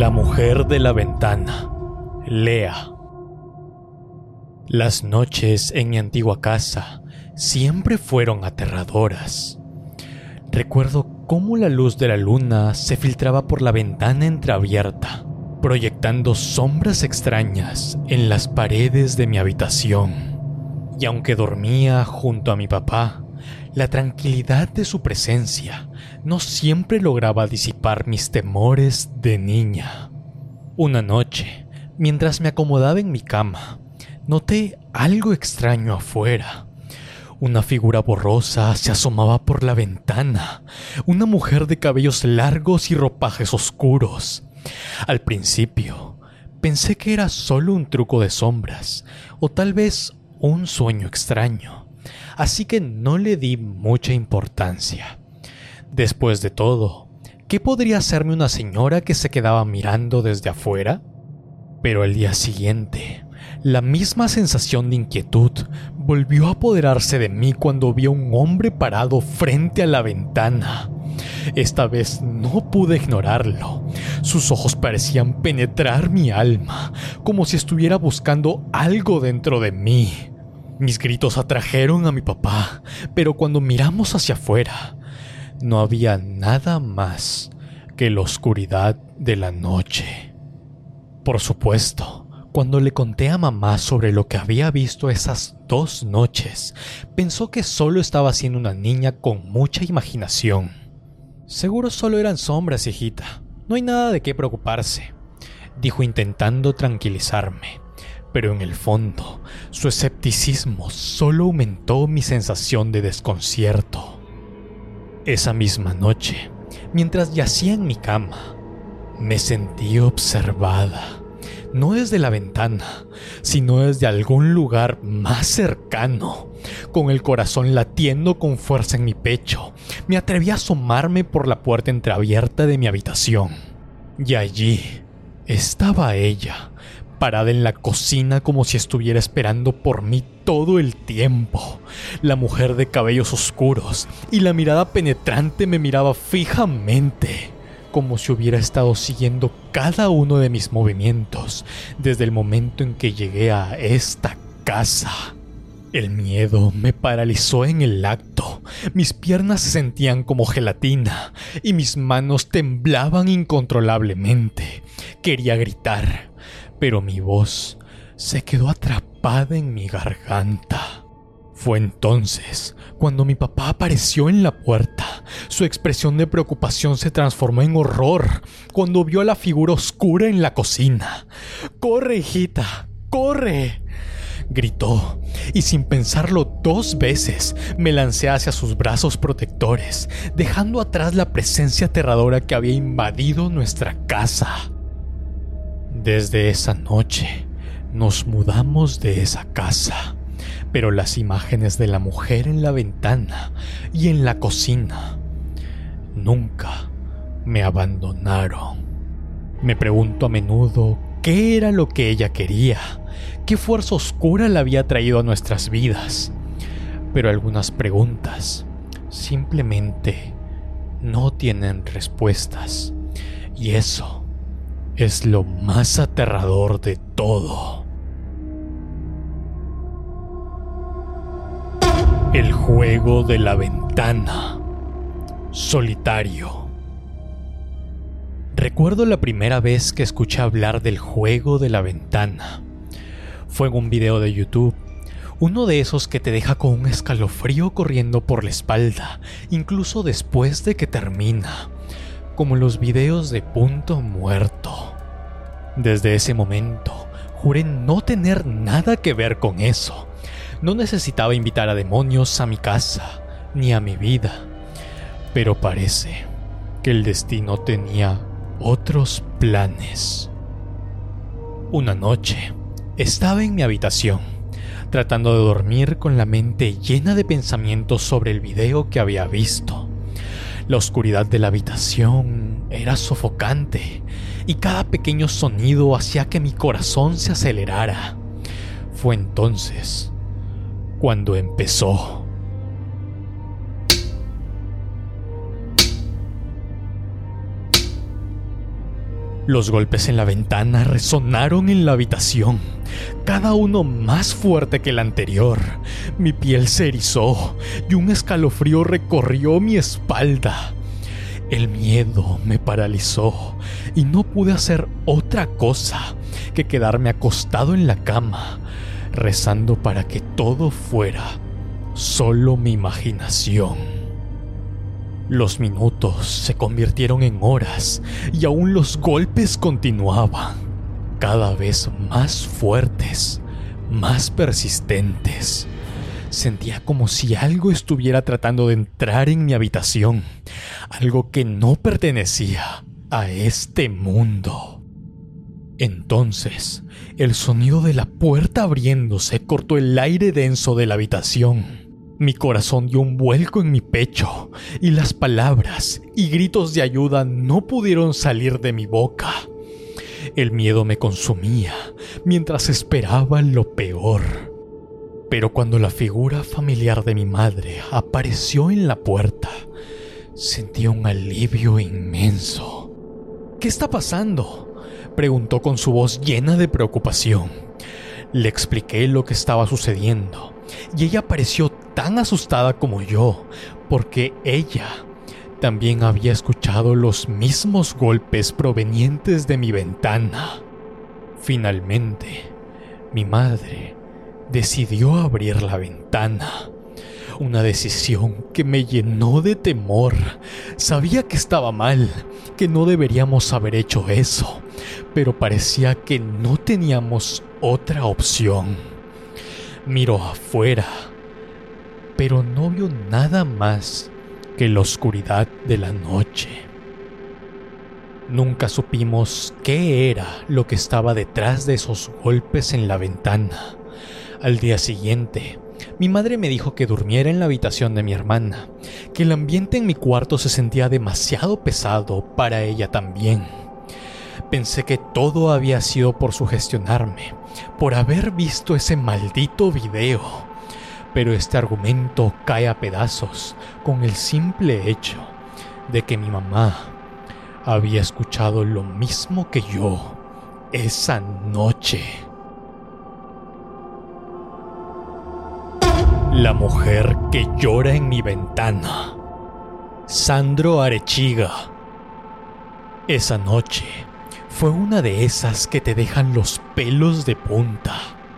La mujer de la ventana, Lea. Las noches en mi antigua casa siempre fueron aterradoras. Recuerdo cómo la luz de la luna se filtraba por la ventana entreabierta, proyectando sombras extrañas en las paredes de mi habitación. Y aunque dormía junto a mi papá, la tranquilidad de su presencia no siempre lograba disipar mis temores de niña. Una noche, mientras me acomodaba en mi cama, noté algo extraño afuera. Una figura borrosa se asomaba por la ventana, una mujer de cabellos largos y ropajes oscuros. Al principio, pensé que era solo un truco de sombras, o tal vez un sueño extraño, así que no le di mucha importancia. Después de todo, ¿qué podría hacerme una señora que se quedaba mirando desde afuera? Pero al día siguiente, la misma sensación de inquietud volvió a apoderarse de mí cuando vi a un hombre parado frente a la ventana. Esta vez no pude ignorarlo. Sus ojos parecían penetrar mi alma, como si estuviera buscando algo dentro de mí. Mis gritos atrajeron a mi papá, pero cuando miramos hacia afuera, no había nada más que la oscuridad de la noche. Por supuesto, cuando le conté a mamá sobre lo que había visto esas 2 noches, pensó que solo estaba siendo una niña con mucha imaginación. «Seguro solo eran sombras, hijita. No hay nada de qué preocuparse», dijo intentando tranquilizarme. Pero en el fondo, su escepticismo solo aumentó mi sensación de desconcierto. Esa misma noche, mientras yacía en mi cama, me sentí observada. No desde la ventana, sino desde algún lugar más cercano. Con el corazón latiendo con fuerza en mi pecho, me atreví a asomarme por la puerta entreabierta de mi habitación. Y allí estaba ella, parada en la cocina como si estuviera esperando por mí todo el tiempo. La mujer de cabellos oscuros y la mirada penetrante me miraba fijamente, como si hubiera estado siguiendo cada uno de mis movimientos desde el momento en que llegué a esta casa. El miedo me paralizó en el acto. Mis piernas se sentían como gelatina y mis manos temblaban incontrolablemente. Quería gritar, pero mi voz se quedó atrapada en mi garganta. Fue entonces cuando mi papá apareció en la puerta. Su expresión de preocupación se transformó en horror cuando vio a la figura oscura en la cocina. «¡Corre, hijita! ¡Corre!», gritó, y sin pensarlo 2 veces me lancé hacia sus brazos protectores, dejando atrás la presencia aterradora que había invadido nuestra casa. Desde esa noche nos mudamos de esa casa, pero las imágenes de la mujer en la ventana y en la cocina nunca me abandonaron. Me pregunto a menudo qué era lo que ella quería, qué fuerza oscura la había traído a nuestras vidas, pero algunas preguntas simplemente no tienen respuestas, y eso es lo más aterrador de todo. El juego de la ventana. Solitario. Recuerdo la primera vez que escuché hablar del juego de la ventana. Fue en un video de YouTube, uno de esos que te deja con un escalofrío corriendo por la espalda, incluso después de que termina, como los videos de Punto Muerto. Desde ese momento, juré no tener nada que ver con eso. No necesitaba invitar a demonios a mi casa, ni a mi vida. Pero parece que el destino tenía otros planes. Una noche, estaba en mi habitación, tratando de dormir con la mente llena de pensamientos sobre el video que había visto. La oscuridad de la habitación era sofocante y cada pequeño sonido hacía que mi corazón se acelerara. Fue entonces cuando empezó. Los golpes en la ventana resonaron en la habitación, cada uno más fuerte que el anterior. Mi piel se erizó y un escalofrío recorrió mi espalda. El miedo me paralizó y no pude hacer otra cosa que quedarme acostado en la cama, rezando para que todo fuera solo mi imaginación. Los minutos se convirtieron en horas y aún los golpes continuaban, cada vez más fuertes, más persistentes. Sentía como si algo estuviera tratando de entrar en mi habitación, algo que no pertenecía a este mundo. Entonces, el sonido de la puerta abriéndose cortó el aire denso de la habitación. Mi corazón dio un vuelco en mi pecho y las palabras y gritos de ayuda no pudieron salir de mi boca. El miedo me consumía mientras esperaba lo peor. Pero cuando la figura familiar de mi madre apareció en la puerta, sentí un alivio inmenso. ¿Qué está pasando?, preguntó con su voz llena de preocupación. Le expliqué lo que estaba sucediendo y ella pareció tan asustada como yo, porque ella también había escuchado los mismos golpes provenientes de mi ventana. Finalmente, mi madre decidió abrir la ventana. Una decisión que me llenó de temor. Sabía que estaba mal, que no deberíamos haber hecho eso, pero parecía que no teníamos otra opción. Miró afuera, pero no vio nada más que la oscuridad de la noche. Nunca supimos qué era lo que estaba detrás de esos golpes en la ventana. Al día siguiente, mi madre me dijo que durmiera en la habitación de mi hermana, que el ambiente en mi cuarto se sentía demasiado pesado para ella también. Pensé que todo había sido por sugestionarme, por haber visto ese maldito video. Pero este argumento cae a pedazos con el simple hecho de que mi mamá había escuchado lo mismo que yo esa noche. La mujer que llora en mi ventana. Sandro Arechiga. Esa noche fue una de esas que te dejan los pelos de punta.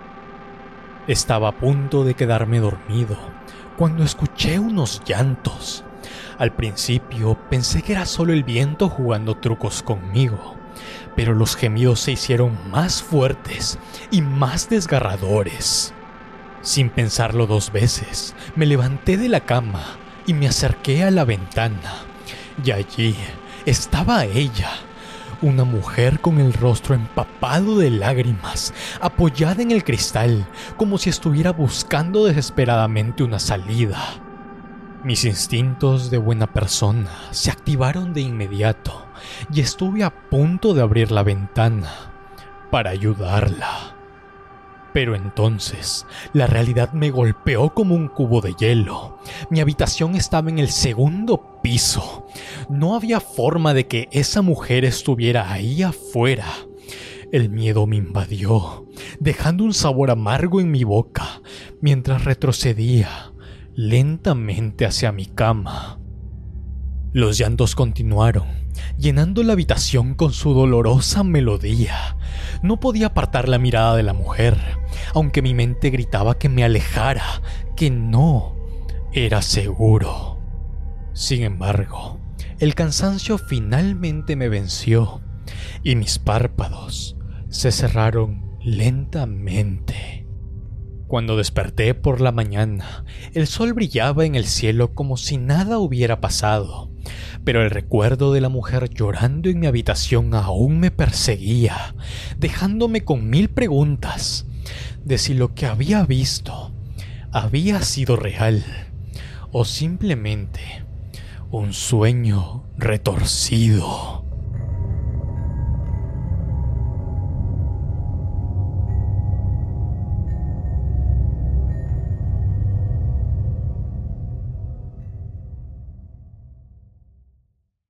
Estaba a punto de quedarme dormido cuando escuché unos llantos. Al principio pensé que era solo el viento jugando trucos conmigo, pero los gemidos se hicieron más fuertes y más desgarradores. Sin pensarlo dos veces, me levanté de la cama y me acerqué a la ventana. Y allí estaba ella, una mujer con el rostro empapado de lágrimas, apoyada en el cristal, como si estuviera buscando desesperadamente una salida. Mis instintos de buena persona se activaron de inmediato y estuve a punto de abrir la ventana para ayudarla. Pero entonces, la realidad me golpeó como un cubo de hielo. Mi habitación estaba en el segundo piso. No había forma de que esa mujer estuviera ahí afuera. El miedo me invadió, dejando un sabor amargo en mi boca, mientras retrocedía lentamente hacia mi cama. Los llantos continuaron, llenando la habitación con su dolorosa melodía. No podía apartar la mirada de la mujer, aunque mi mente gritaba que me alejara, que no era seguro. Sin embargo, el cansancio finalmente me venció y mis párpados se cerraron lentamente. Cuando desperté por la mañana, el sol brillaba en el cielo como si nada hubiera pasado, pero el recuerdo de la mujer llorando en mi habitación aún me perseguía, dejándome con 1000 preguntas de si lo que había visto había sido real o simplemente un sueño retorcido.